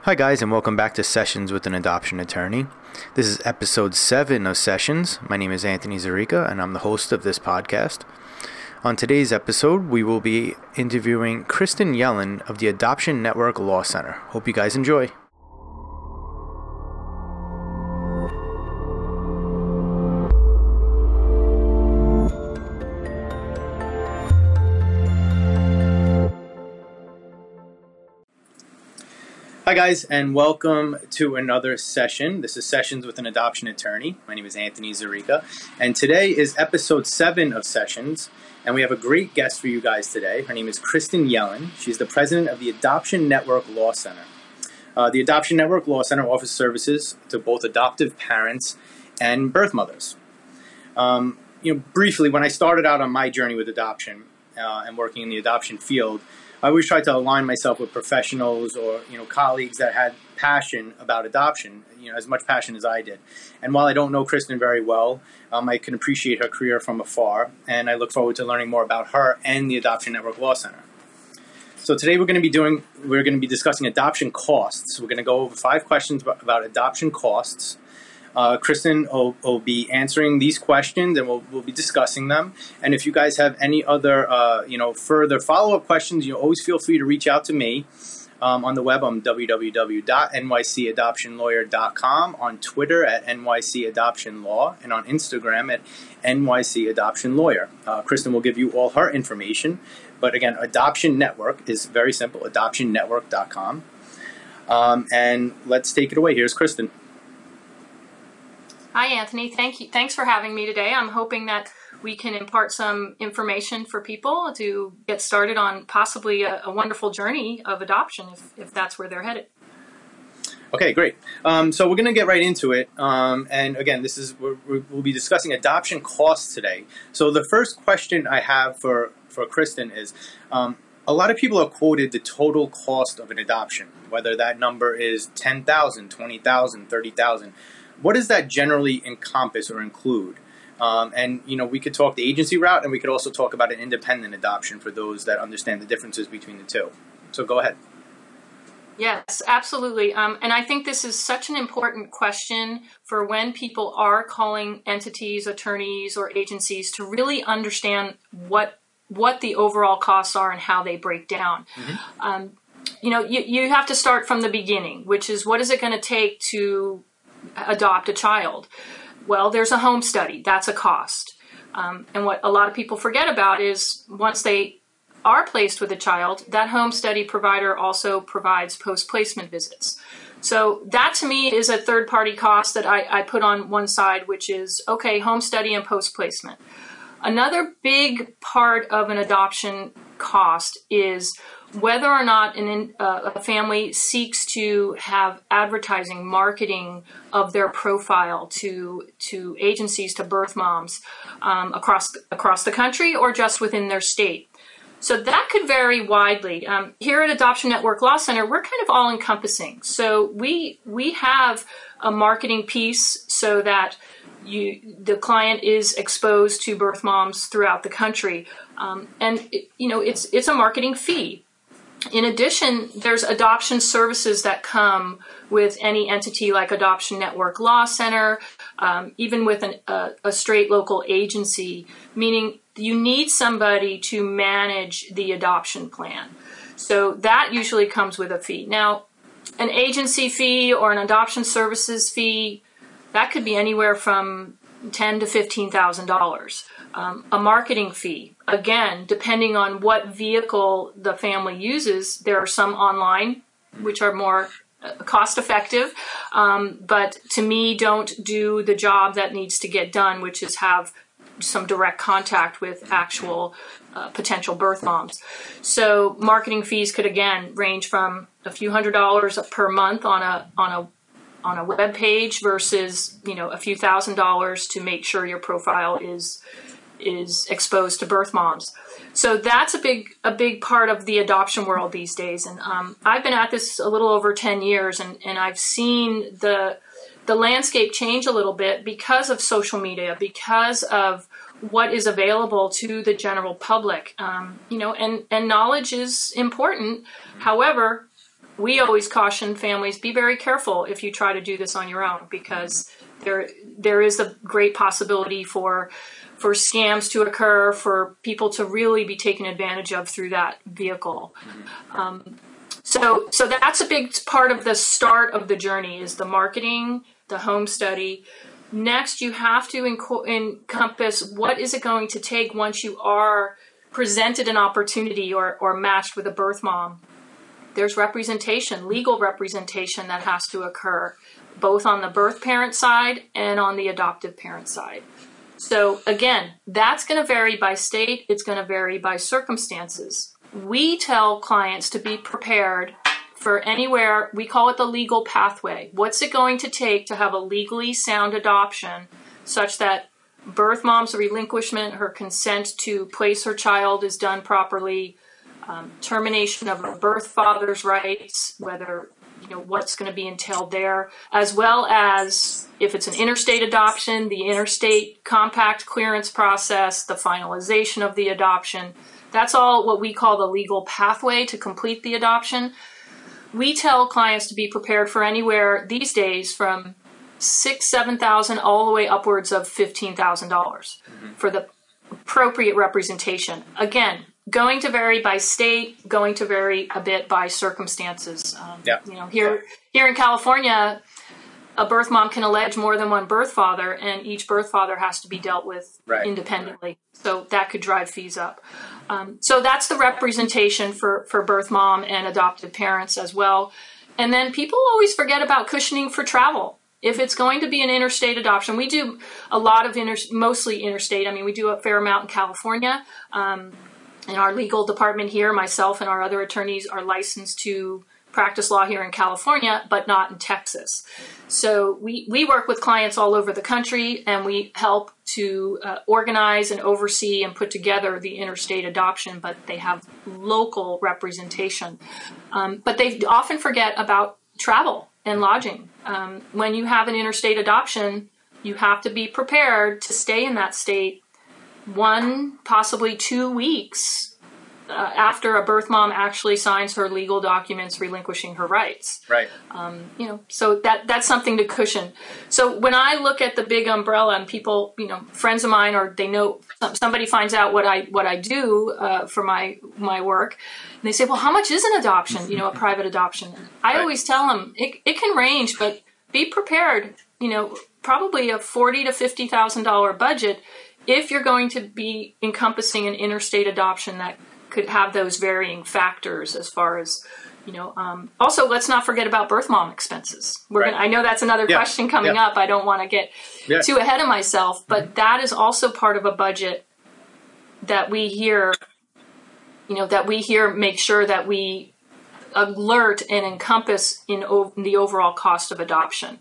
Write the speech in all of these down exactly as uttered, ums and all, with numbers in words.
Hi guys, and welcome back to Sessions with an Adoption Attorney. This is episode seven of Sessions. My name is Anthony Zarica, and I'm the host of this podcast. On today's episode, we will be interviewing Kristen Yellen of the Adoption Network Law Center. Hope you guys enjoy. Hi guys, and welcome to another session. This is Sessions with an Adoption Attorney. My name is Anthony Zarica, and today is episode seven of Sessions, and we have a great guest for you guys today. Her name is Kristen Yellen. She's the president of the Adoption Network Law Center. Uh, the Adoption Network Law Center offers services to both adoptive parents and birth mothers. Um, you know, briefly, when I started out on my journey with adoption uh, and working in the adoption field, I always tried to align myself with professionals or, you know, colleagues that had passion about adoption, you know, as much passion as I did. And while I don't know Kristen very well, um, I can appreciate her career from afar, and I look forward to learning more about her and the Adoption Network Law Center. So today we're going to be doing, we're going to be discussing adoption costs. We're going to go over five questions about, about adoption costs. Uh, Kristen will, will be answering these questions, and we'll, we'll be discussing them. And if you guys have any other, uh, you know, further follow-up questions, you always feel free to reach out to me um, on the web. I'm w w w dot n y c adoption lawyer dot com, on Twitter at N Y C Adoption Law, and on Instagram at N Y C Adoption Lawyer. Uh, Kristen will give you all her information. But again, Adoption Network is very simple, adoption network dot com. Um, and let's take it away. Here's Kristen. Hi, Anthony. Thank you. Thanks for having me today. I'm hoping that we can impart some information for people to get started on possibly a, a wonderful journey of adoption, if, if that's where they're headed. Okay, great. Um, so we're going to get right into it. Um, and again, this is we're, we'll be discussing adoption costs today. So the first question I have for, for Kristen is, um, a lot of people are quoted the total cost of an adoption, whether that number is ten thousand dollars, twenty thousand dollars, thirty thousand dollars. What does that generally encompass or include? Um, and, you know, we could talk the agency route, and we could also talk about an independent adoption for those that understand the differences between the two. So go ahead. Yes, absolutely. Um, and I think this is such an important question for when people are calling entities, attorneys, or agencies to really understand what what the overall costs are and how they break down. Mm-hmm. Um, you know, you, you have to start from the beginning, which is what is it going to take to adopt a child? Well, there's a home study. That's a cost. Um, and what a lot of people forget about is once they are placed with a child, that home study provider also provides post-placement visits. So that to me is a third-party cost that I, I put on one side, which is, okay, home study and post-placement. Another big part of an adoption cost is whether or not an, uh, a family seeks to have advertising, marketing of their profile to to agencies, to birth moms um, across across the country or just within their state. So that could vary widely. Um, here at Adoption Network Law Center, we're kind of all-encompassing. So we we have a marketing piece so that you the client is exposed to birth moms throughout the country, um, and it, you know it's it's a marketing fee. In addition, there's adoption services that come with any entity like Adoption Network Law Center, um, even with an, a, a straight local agency, meaning you need somebody to manage the adoption plan. So that usually comes with a fee. Now, an agency fee or an adoption services fee, that could be anywhere from ten thousand to fifteen thousand dollars. Um, a marketing fee, again, depending on what vehicle the family uses. There are some online, which are more cost effective, um, but to me don't do the job that needs to get done, which is have some direct contact with actual uh, potential birth moms. So marketing fees could, again, range from a few hundred dollars per month on a on a on a web page versus, you know, a few thousand dollars to make sure your profile is is exposed to birth moms. So that's a big a big part of the adoption world these days. And um, I've been at this a little over ten years, and, and I've seen the the landscape change a little bit because of social media, because of what is available to the general public. Um, you know, and, and knowledge is important. However, we always caution families, be very careful if you try to do this on your own, because there there is a great possibility for for scams to occur, for people to really be taken advantage of through that vehicle. Mm-hmm. Um, so so that's a big part of the start of the journey, is the marketing, the home study. Next, you have to enco- encompass what is it going to take once you are presented an opportunity or, or matched with a birth mom. There's representation, legal representation that has to occur, both on the birth parent side and on the adoptive parent side. So again, that's going to vary by state. It's going to vary by circumstances. We tell clients to be prepared for anywhere, we call it the legal pathway. What's it going to take to have a legally sound adoption such that birth mom's relinquishment, her consent to place her child is done properly, um, termination of her birth father's rights, whether, you know, what's going to be entailed there, as well as if it's an interstate adoption, the interstate compact clearance process, the finalization of the adoption. That's all what we call the legal pathway to complete the adoption. We tell clients to be prepared for anywhere these days from six, seven thousand, all the way upwards of fifteen thousand dollars mm-hmm. for the appropriate representation. Again, going to vary by state, going to vary a bit by circumstances. Um, yeah. You know, here here in California, a birth mom can allege more than one birth father, and each birth father has to be dealt with right. independently. So that could drive fees up. Um, so that's the representation for, for birth mom and adoptive parents as well. And then people always forget about cushioning for travel. If it's going to be an interstate adoption, we do a lot of, inter, mostly interstate. I mean, we do a fair amount in California. Um, in our legal department here, myself and our other attorneys are licensed to practice law here in California, but not in Texas. So we, we work with clients all over the country, and we help to uh, organize and oversee and put together the interstate adoption, but they have local representation. Um, but they often forget about travel and lodging. Um, when you have an interstate adoption, you have to be prepared to stay in that state one, possibly two weeks Uh, after a birth mom actually signs her legal documents relinquishing her rights. Right. Um, you know, so that that's something to cushion. So when I look at the big umbrella, and people, you know, friends of mine, or they know somebody finds out what I what I do uh, for my my work, and they say, well, how much is an adoption? You know, a private adoption. I right. always tell them it it can range, but be prepared. You know, probably a forty to fifty thousand dollar budget if you're going to be encompassing an interstate adoption that could have those varying factors as far as, you know, um, also let's not forget about birth mom expenses. We're right. gonna, I know that's another yeah. question coming yeah. up. I don't want to get yeah. too ahead of myself, but mm-hmm. that is also part of a budget that we hear, you know, that we hear make sure that we alert and encompass in, o- in the overall cost of adoption.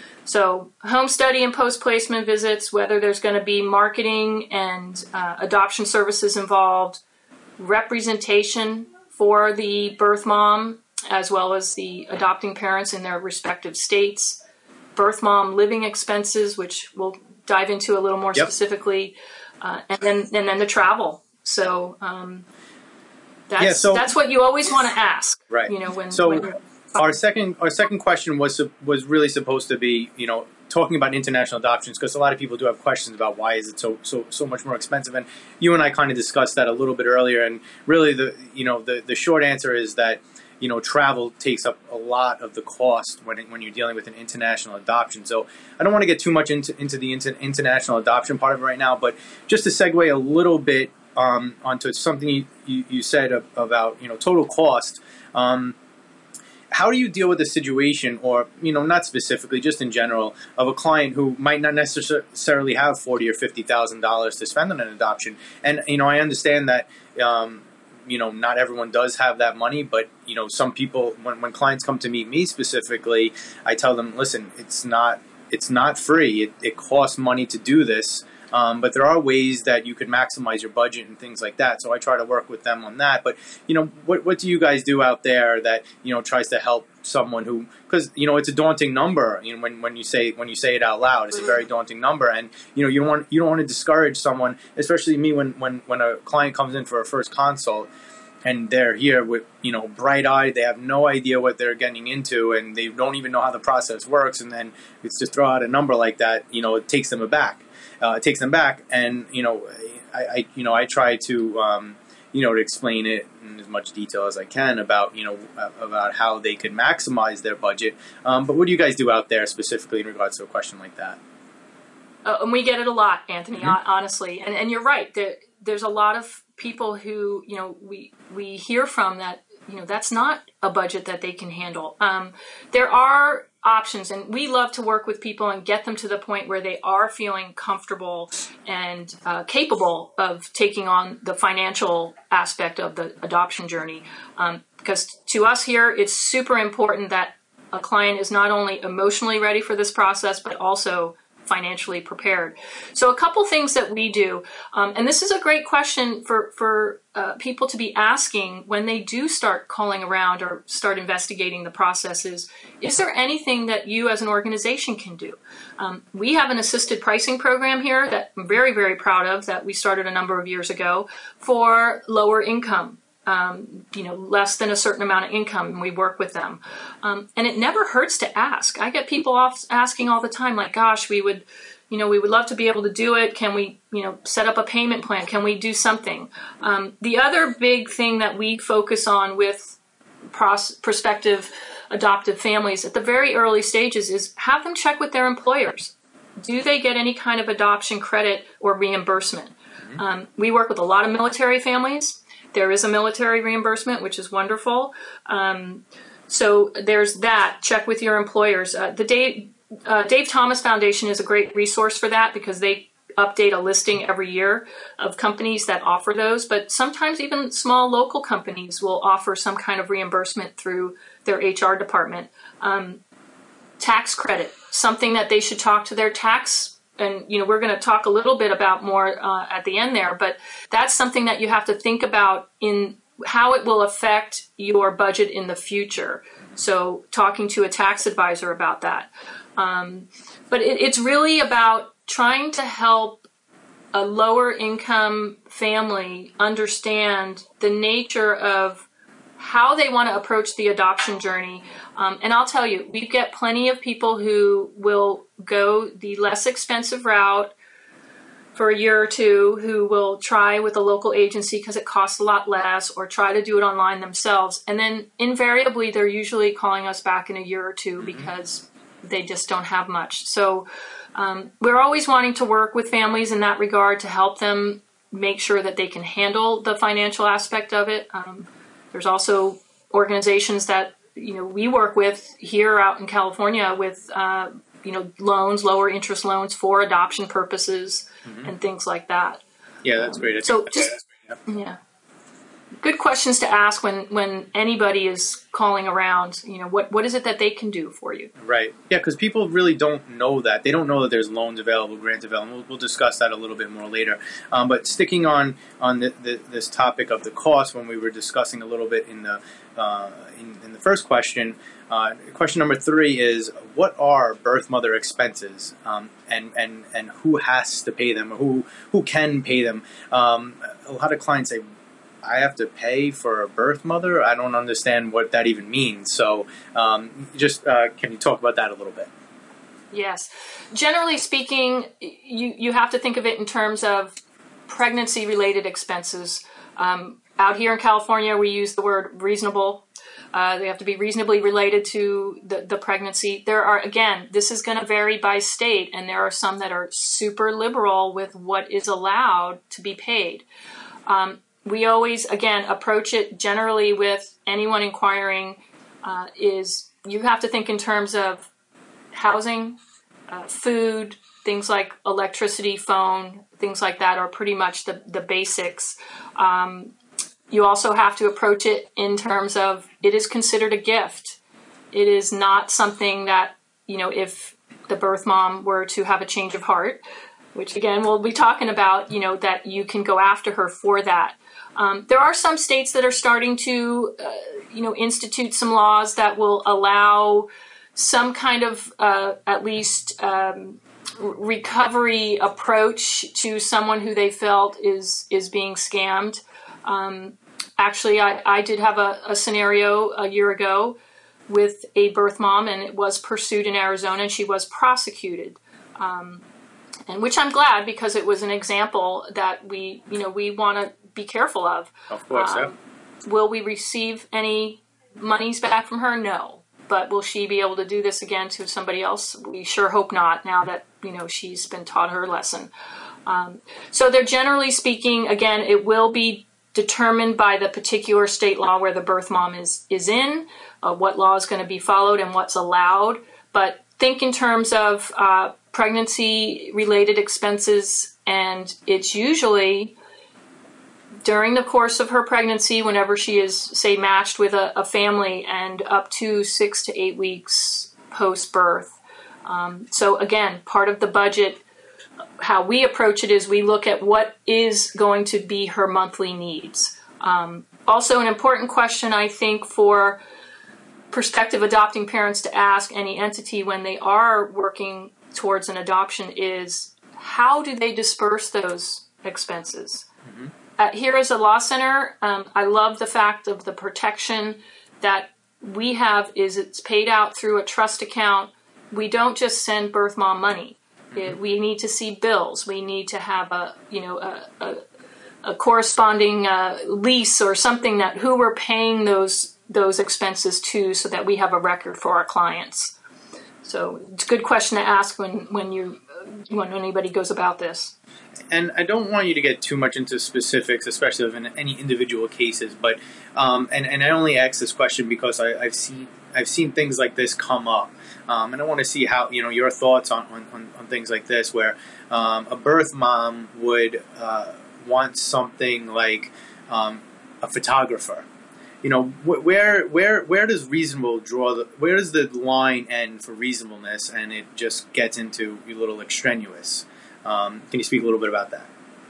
So home study and post-placement visits, whether there's going to be marketing and uh, adoption services involved, representation for the birth mom as well as the adopting parents in their respective states, birth mom living expenses, which we'll dive into a little more yep. specifically, uh, and then and then the travel. So um, that's yeah, so, that's what you always want to ask, right? You know, when so when our second our second question was was really supposed to be, you know, talking about international adoptions, because a lot of people do have questions about why is it so so so much more expensive, and you and I kind of discussed that a little bit earlier. And really, the you know the the short answer is that, you know, travel takes up a lot of the cost when when you're dealing with an international adoption. So I don't want to get too much into into the inter, international adoption part of it right now, but just to segue a little bit um, onto something you, you, you said about, you know, total cost. Um, How do you deal with a situation, or, you know, not specifically, just in general, of a client who might not necessarily have forty or fifty thousand dollars to spend on an adoption? And, you know, I understand that, um, you know, not everyone does have that money, but, you know, some people, when, when clients come to meet me specifically, I tell them, listen, it's not it's not free. It, it costs money to do this. Um, but there are ways that you could maximize your budget and things like that. So I try to work with them on that. But, you know, what what do you guys do out there that, you know, tries to help someone who, because, you know, it's a daunting number. You know, when, when you say when you say it out loud, it's a very daunting number. And, you know, you don't want you don't want to discourage someone, especially me when when when a client comes in for a first consult. and they're here with, you know, bright-eyed. They have no idea what they're getting into, and they don't even know how the process works. And then it's just throw out a number like that. You know, it takes them aback. Uh, it takes them back, and you know, I, I you know, I try to, um, you know, to explain it in as much detail as I can about, you know, about how they could maximize their budget. Um, but what do you guys do out there specifically in regards to a question like that? Uh, and we get it a lot, Anthony. Mm-hmm. Honestly, and and you're right. There, there's a lot of people who, you know, we we hear from that, you know, that's not a budget that they can handle. Um, there are options, and we love to work with people and get them to the point where they are feeling comfortable and uh, capable of taking on the financial aspect of the adoption journey. Um, because to us here, it's super important that a client is not only emotionally ready for this process, but also financially prepared. So a couple things that we do, um, and this is a great question for, for uh, people to be asking when they do start calling around or start investigating the processes. Is there anything that you as an organization can do? Um, we have an assisted pricing program here that I'm very, very proud of, that we started a number of years ago for lower income. Um, you know, less than a certain amount of income, and we work with them. Um, and it never hurts to ask. I get people off asking all the time, like, gosh, we would, you know, we would love to be able to do it. Can we, you know, set up a payment plan? Can we do something? Um, the other big thing that we focus on with pros- prospective adoptive families at the very early stages is have them check with their employers. Do they get any kind of adoption credit or reimbursement? Mm-hmm. Um, we work with a lot of military families. There is a military reimbursement, which is wonderful. Um, so there's that. Check with your employers. Uh, the Dave, uh, Dave Thomas Foundation is a great resource for that because they update a listing every year of companies that offer those. But sometimes even small local companies will offer some kind of reimbursement through their H R department. Um, tax credit, something that they should talk to their tax. And, you know, we're going to talk a little bit about more uh, at the end there, but that's something that you have to think about in how it will affect your budget in the future. So talking to a tax advisor about that. Um, but it, it's really about trying to help a lower income family understand the nature of how they want to approach the adoption journey. Um, and I'll tell you, we get plenty of people who will go the less expensive route for a year or two, who will try with a local agency because it costs a lot less, or try to do it online themselves. And then invariably, they're usually calling us back in a year or two mm-hmm. because they just don't have much. So um, we're always wanting to work with families in that regard to help them make sure that they can handle the financial aspect of it. Um, There's also organizations that, you know, we work with here out in California with, uh, you know, loans, lower interest loans for adoption purposes mm-hmm. and things like that. Yeah, that's great. Um, so just, yeah. yeah. Good questions to ask when, when anybody is calling around. You know, what, what is it that they can do for you? Right. Yeah, because people really don't know that. They don't know that there's loans available, grants available. We'll, we'll discuss that a little bit more later. Um, but sticking on on the, the, this topic of the cost, when we were discussing a little bit in the uh, in, in the first question, uh, question number three is, what are birth mother expenses, um, and and and who has to pay them, or who who can pay them? Um, a lot of clients say, I have to pay for a birth mother? I don't understand what that even means. So um, just uh, can you talk about that a little bit? Yes. Generally speaking, you, you have to think of it in terms of pregnancy-related expenses. Um, out here in California, we use the word reasonable. Uh, they have to be reasonably related to the, the pregnancy. There are, again, this is going to vary by state, and there are some that are super liberal with what is allowed to be paid. Um, We always, again, approach it generally with anyone inquiring uh, is you have to think in terms of housing, uh, food, things like electricity, phone, things like that are pretty much the, the basics. Um, you also have to approach it in terms of it is considered a gift. It is not something that, you know, if the birth mom were to have a change of heart, which again, we'll be talking about, you know, that you can go after her for that. Um, there are some states that are starting to, uh, you know, institute some laws that will allow some kind of, uh, at least, um, recovery approach to someone who they felt is is being scammed. Um, actually, I, I did have a, a scenario a year ago with a birth mom, and it was pursued in Arizona, and she was prosecuted. Um, and which I'm glad, because it was an example that we, you know, we want to be careful of. Of course, um, yeah. Will we receive any monies back from her? No. But will she be able to do this again to somebody else? We sure hope not, now that, you know, she's been taught her lesson. Um, so they're generally speaking, again, it will be determined by the particular state law where the birth mom is, is in, uh, what law is going to be followed and what's allowed. But think in terms of uh, pregnancy-related expenses, and it's usually during the course of her pregnancy, whenever she is, say, matched with a, a family, and up to six to eight weeks post-birth. Um, so again, part of the budget, how we approach it is we look at what is going to be her monthly needs. Um, also an important question, I think, for prospective adopting parents to ask any entity when they are working towards an adoption is, how do they disperse those expenses? Mm-hmm. Uh, here as a law center, um, I love the fact of the protection that we have is it's paid out through a trust account. We don't just send birth mom money. It, we need to see bills. We need to have a, you know, a, a, a corresponding uh, lease or something that who we're paying those those expenses to, so that we have a record for our clients. So it's a good question to ask when when you when anybody goes about this. And I don't want you to get too much into specifics, especially of in any individual cases. But um, and and I only ask this question because I, I've seen I've seen things like this come up, um, and I want to see how, you know, your thoughts on on, on things like this, where um, a birth mom would uh, want something like um, a photographer. You know, wh- where where where does reasonable draw the where does the line end for reasonableness, and it just gets into a little extraneous. Um, can you speak a little bit about that?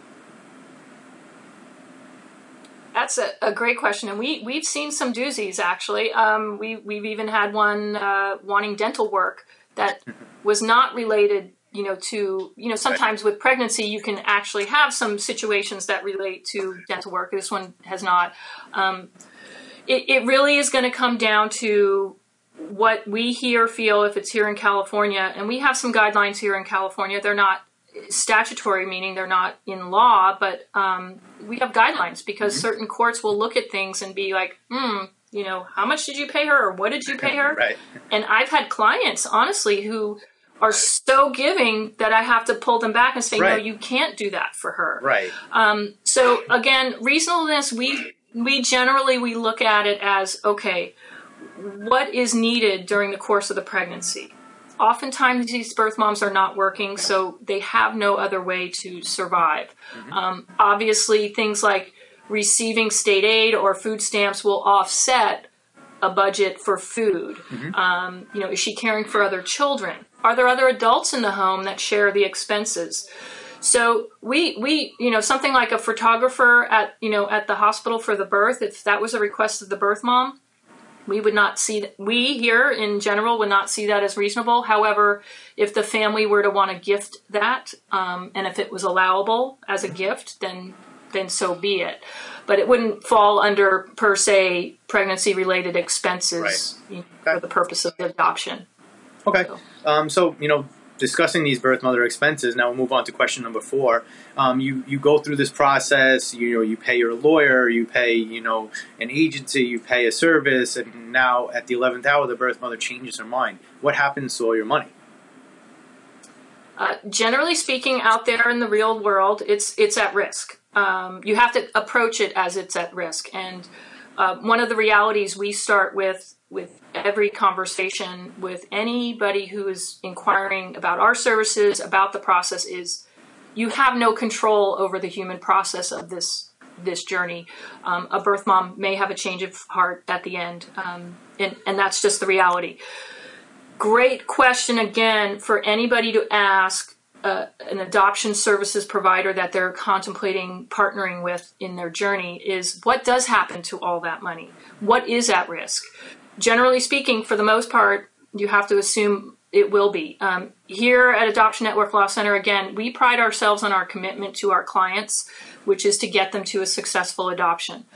That's a, a great question, and we we've seen some doozies actually. Um, we we've even had one uh, wanting dental work that was not related, you know, to you know sometimes with pregnancy you can actually have some situations that relate to dental work. This one has not. Um, it, it really is going to come down to what we here feel if it's here in California, and we have some guidelines here in California. They're not statutory, meaning they're not in law, but um, we have guidelines because mm-hmm. certain courts will look at things and be like, hmm, you know, how much did you pay her, or what did you pay her? Right. And I've had clients, honestly, who are so giving that I have to pull them back and say, right. no, you can't do that for her. Right. Um, so again, reasonableness, we we generally, we look at it as, okay, what is needed during the course of the pregnancy? Oftentimes these birth moms are not working, so they have no other way to survive. Mm-hmm. Um, obviously, things like receiving state aid or food stamps will offset a budget for food. Mm-hmm. Um, you know, is she caring for other children? Are there other adults in the home that share the expenses? So we, we, you know, something like a photographer at, you know, at the hospital for the birth, if that was a request of the birth mom, we would not see, we here in general would not see that as reasonable. However, if the family were to want to gift that, um, and if it was allowable as a gift, then then so be it. But it wouldn't fall under, per se, pregnancy-related expenses right. you know, okay. for the purpose of the adoption. Okay. So, um, so you know, discussing these birth mother expenses, now we'll move on to question number four. Um, you, you go through this process, you know, you pay your lawyer, you pay, you know, an agency, you pay a service, and now at the eleventh hour, the birth mother changes her mind. What happens to all your money? Uh, generally speaking, out there in the real world, it's it's at risk. Um, you have to approach it as it's at risk. And uh, one of the realities we start with with every conversation with anybody who is inquiring about our services, about the process, is you have no control over the human process of this this journey. Um, a birth mom may have a change of heart at the end, um, and, and that's just the reality. Great question again for anybody to ask uh, an adoption services provider that they're contemplating partnering with in their journey is, what does happen to all that money? What is at risk? Generally speaking, for the most part, you have to assume it will be. Um, here at Adoption Network Law Center, again, we pride ourselves on our commitment to our clients, which is to get them to a successful adoption.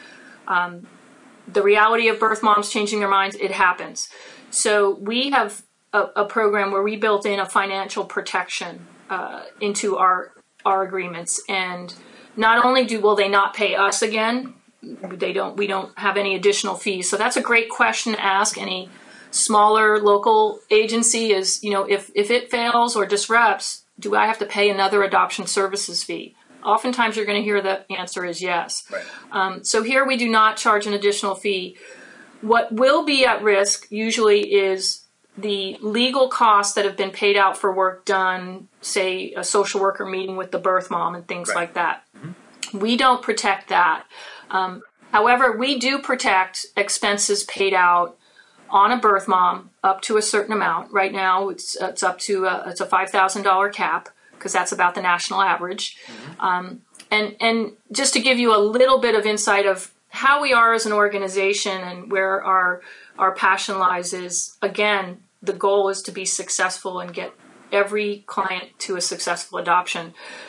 Um, the reality of birth moms changing their minds, it happens. So we have a, a program where we built in a financial protection uh, into our our agreements, and not only do will they not pay us again, they don't we don't have any additional fees. So that's a great question to ask any smaller local agency is, you know, if if it fails or disrupts, do I have to pay another adoption services fee? Oftentimes you're going to hear the answer is yes. Right. Um, so here we do not charge an additional fee. What will be at risk usually is the legal costs that have been paid out for work done, say a social worker meeting with the birth mom and things Right. like that. Mm-hmm. We don't protect that. Um, however, we do protect expenses paid out on a birth mom up to a certain amount. Right now, it's it's up to a, it's a five thousand dollars cap, because that's about the national average. Mm-hmm. Um, and and just to give you a little bit of insight of how we are as an organization and where our our passion lies is, again, the goal is to be successful and get every client to a successful adoption.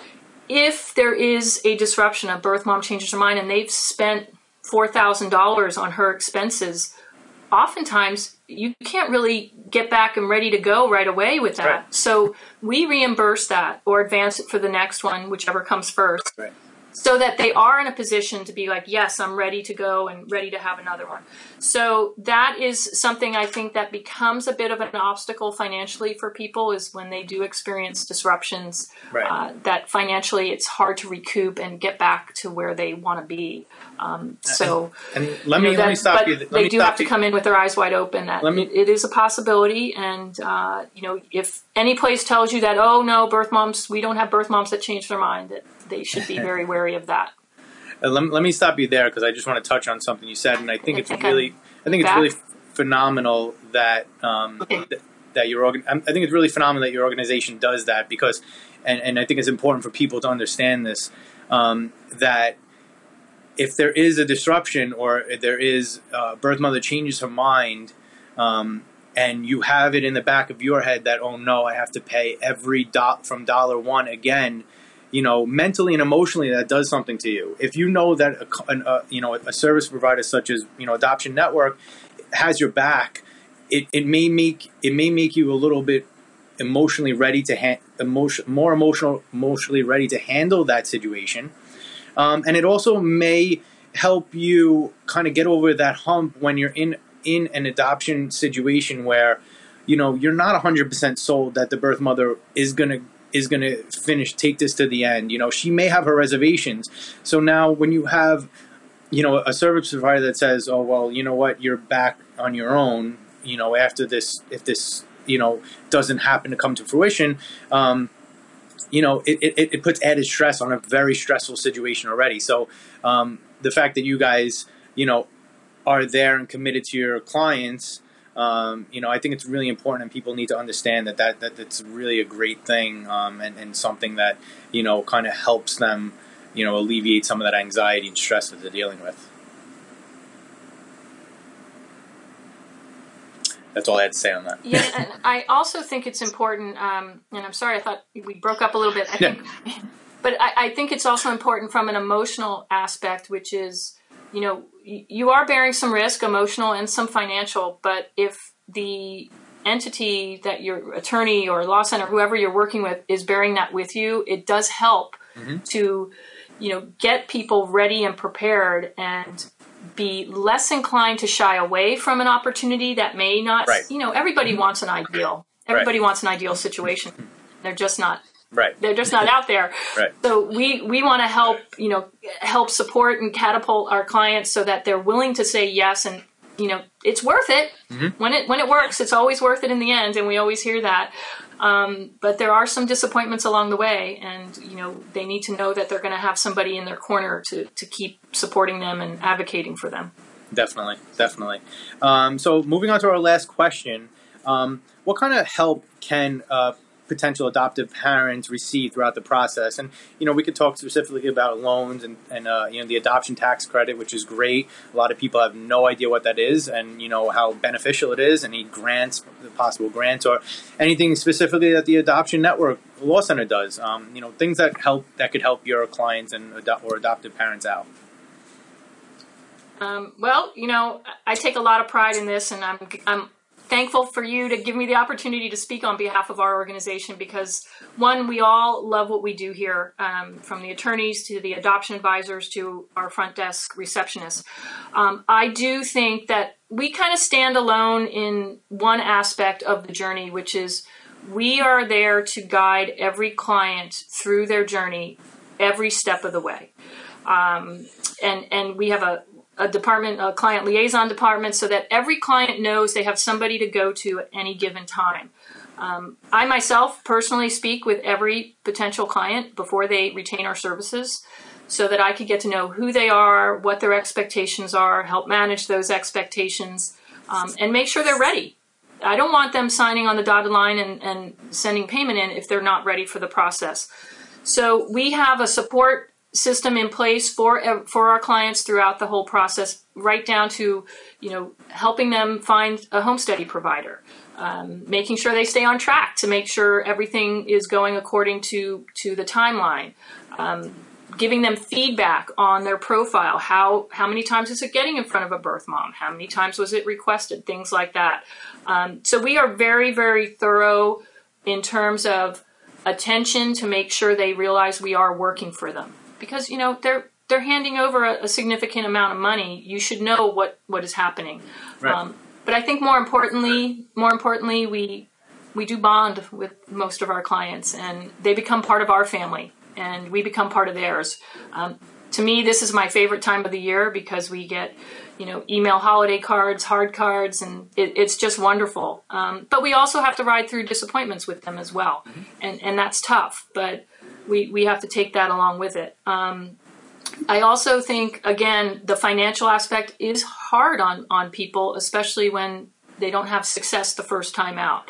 If there is a disruption, a birth mom changes her mind and they've spent four thousand dollars on her expenses, oftentimes you can't really get back and ready to go right away with that. Right. So we reimburse that or advance it for the next one, whichever comes first. Right. So that they are in a position to be like, yes, I'm ready to go and ready to have another one. So that is something I think that becomes a bit of an obstacle financially for people, is when they do experience disruptions, Right. uh, that financially it's hard to recoup and get back to where they want to be. Um, so and, and let me, you know, let me that, stop but you. Let they me do stop have to you. come in with their eyes wide open. That Let me- it, it is a possibility. And, uh, you know, if any place tells you that, oh, no, birth moms, we don't have birth moms that change their mind, that they should be very wary of that. Uh, let, let me stop you there, because I just want to touch on something you said, and I think I it's think really, I think it's back. really phenomenal that um, Okay. th- that your organ. I think it's really phenomenal that your organization does that, because, and, and I think it's important for people to understand this, um, that if there is a disruption or if there is uh, birth mother changes her mind, um, and you have it in the back of your head that, oh no, I have to pay every dot from dollar one again. You know, mentally and emotionally, that does something to you. If you know that a, an, a you know a service provider such as you know Adoption Network has your back, it, it may make it may make you a little bit emotionally ready to ha- emotion more emotional emotionally ready to handle that situation, um, and it also may help you kind of get over that hump when you're in in an adoption situation where you know you're not one hundred percent sold that the birth mother is gonna. is going to finish, take this to the end. You know, she may have her reservations. So now when you have, you know, a service provider that says, oh, well, you know what, you're back on your own, you know, after this, if this, you know, doesn't happen to come to fruition, um, you know, it, it, it puts added stress on a very stressful situation already. So um, the fact that you guys, you know, are there and committed to your clients, Um, you know, I think it's really important, and people need to understand that, that, that that's really a great thing, um, and, and something that, you know, kind of helps them, you know, alleviate some of that anxiety and stress that they're dealing with. That's all I had to say on that. Yeah, and I also think it's important, um, and I'm sorry, I thought we broke up a little bit. I think, Yeah. But I, I think it's also important from an emotional aspect, which is, you know, you are bearing some risk, emotional and some financial, but if the entity that your attorney or law center, whoever you're working with, is bearing that with you, it does help mm-hmm. to, you know, get people ready and prepared and be less inclined to shy away from an opportunity that may not, right. you know, everybody wants an ideal. Everybody right. wants an ideal situation. They're just not. Right. They're just not out there. Right. So we, we want to help, you know, help support and catapult our clients so that they're willing to say yes. And, you know, it's worth it. Mm-hmm. When it when it works, it's always worth it in the end. And we always hear that. Um, but there are some disappointments along the way. And, you know, they need to know that they're going to have somebody in their corner to, to keep supporting them and advocating for them. Definitely. Definitely. Um, so moving on to our last question, um, what kind of help can uh potential adoptive parents receive throughout the process? And, you know, we could talk specifically about loans and, and uh, you know, the adoption tax credit, which is great. A lot of people have no idea what that is and, you know, how beneficial it is. Any grants, possible grants, or anything specifically that the Adoption Network Law Center does. Um, you know, things that help, that could help your clients and ado- or adoptive parents out. Um, well, you know, I take a lot of pride in this, and I'm I'm thankful for you to give me the opportunity to speak on behalf of our organization because, one, we all love what we do here, um, from the attorneys to the adoption advisors to our front desk receptionists. Um, I do think that we kind of stand alone in one aspect of the journey, which is we are there to guide every client through their journey every step of the way. Um, and, and we have a a department, a client liaison department, so that every client knows they have somebody to go to at any given time. Um, I myself personally speak with every potential client before they retain our services so that I could get to know who they are, what their expectations are, help manage those expectations, um, and make sure they're ready. I don't want them signing on the dotted line and, and sending payment in if they're not ready for the process. So we have a support system in place for for our clients throughout the whole process, right down to, you know, helping them find a home study provider, um, making sure they stay on track to make sure everything is going according to to the timeline, um, giving them feedback on their profile. How how many times is it getting in front of a birth mom? How many times was it requested? Things like that. Um, so we are very, very thorough in terms of attention to make sure they realize we are working for them. Because, you know, they're they're handing over a, a significant amount of money. You should know what, what is happening. Right. Um, but I think more importantly, more importantly, we we do bond with most of our clients, and they become part of our family, and we become part of theirs. Um, to me, this is my favorite time of the year because we get, you know, email holiday cards, hard cards, and it, it's just wonderful. Um, but we also have to ride through disappointments with them as well, mm-hmm. and and that's tough. But we we have to take that along with it. Um, I also think, again, the financial aspect is hard on, on people, especially when they don't have success the first time out.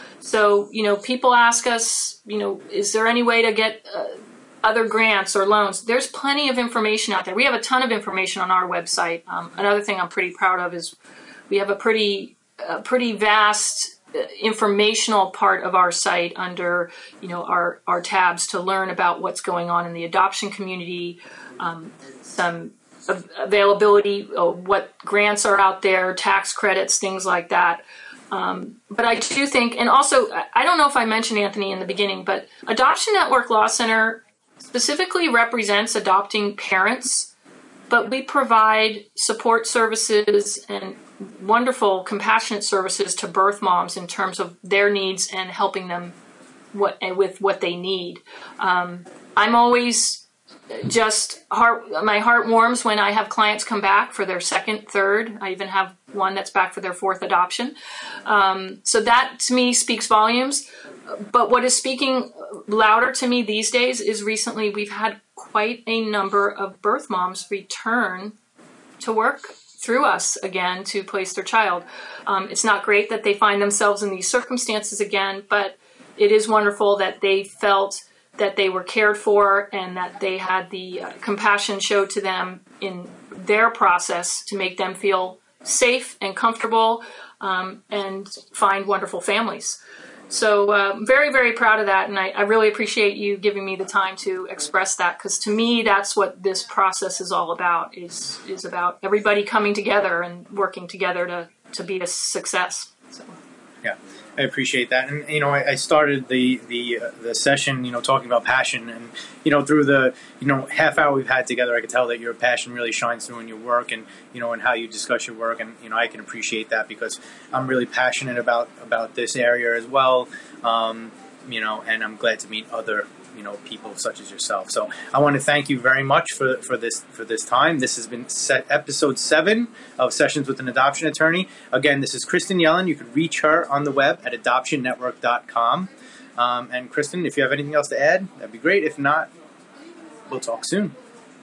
So, you know, people ask us, you know, is there any way to get uh, other grants or loans? There's plenty of information out there. We have a ton of information on our website. Um, another thing I'm pretty proud of is we have a pretty, uh, pretty vast informational part of our site under, you know, our, our tabs to learn about what's going on in the adoption community, um, some availability, uh, what grants are out there, tax credits, things like that. Um, but I do think, and also, I don't know if I mentioned, Anthony, in the beginning, but Adoption Network Law Center specifically represents adopting parents, but we provide support services and wonderful, compassionate services to birth moms in terms of their needs and helping them what, with what they need. Um, I'm always just, heart, my heart warms when I have clients come back for their second, third. I even have one that's back for their fourth adoption. Um, so that, to me, speaks volumes. But what is speaking louder to me these days is recently we've had quite a number of birth moms return to work through us again to place their child. Um, it's not great that they find themselves in these circumstances again, but it is wonderful that they felt that they were cared for and that they had the uh, compassion showed to them in their process to make them feel safe and comfortable, um, and find wonderful families. So uh, very, very proud of that, and I, I really appreciate you giving me the time to express that, because to me, that's what this process is all about, is is about everybody coming together and working together to, to be a success. So. Yeah, I appreciate that. And, you know, I, I started the the uh, the session, you know, talking about passion, and, you know, through the, you know, half hour we've had together, I could tell that your passion really shines through in your work and, you know, and how you discuss your work. And, you know, I can appreciate that because I'm really passionate about, about this area as well. Um, you know, and I'm glad to meet other, you know, people such as yourself. So I want to thank you very much for for this for this time. This has been set episode seven of Sessions with an Adoption Attorney. Again, this is Kristen Yellen. You can reach her on the web at adoption network dot com. Um, and Kristen, if you have anything else to add, that'd be great. If not, we'll talk soon.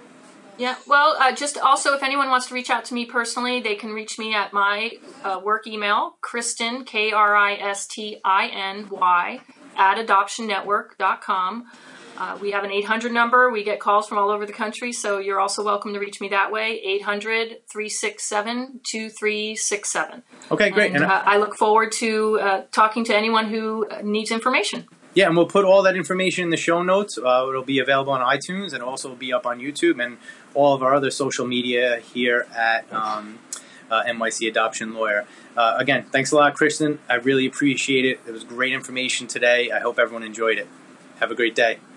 Yeah, well, uh, just also, if anyone wants to reach out to me personally, they can reach me at my uh, work email, Kristen, K R I S T I N Y, at adoption network dot com. Uh, we have an eight hundred number. We get calls from all over the country, so you're also welcome to reach me that way, eight hundred, three six seven, two three six seven. Okay, great. And, uh, I look forward to uh, talking to anyone who needs information. Yeah, and we'll put all that information in the show notes. Uh, it'll be available on iTunes and also be up on YouTube and all of our other social media here at um, uh, N Y C Adoption Lawyer. Uh, again, thanks a lot, Kristen. I really appreciate it. It was great information today. I hope everyone enjoyed it. Have a great day.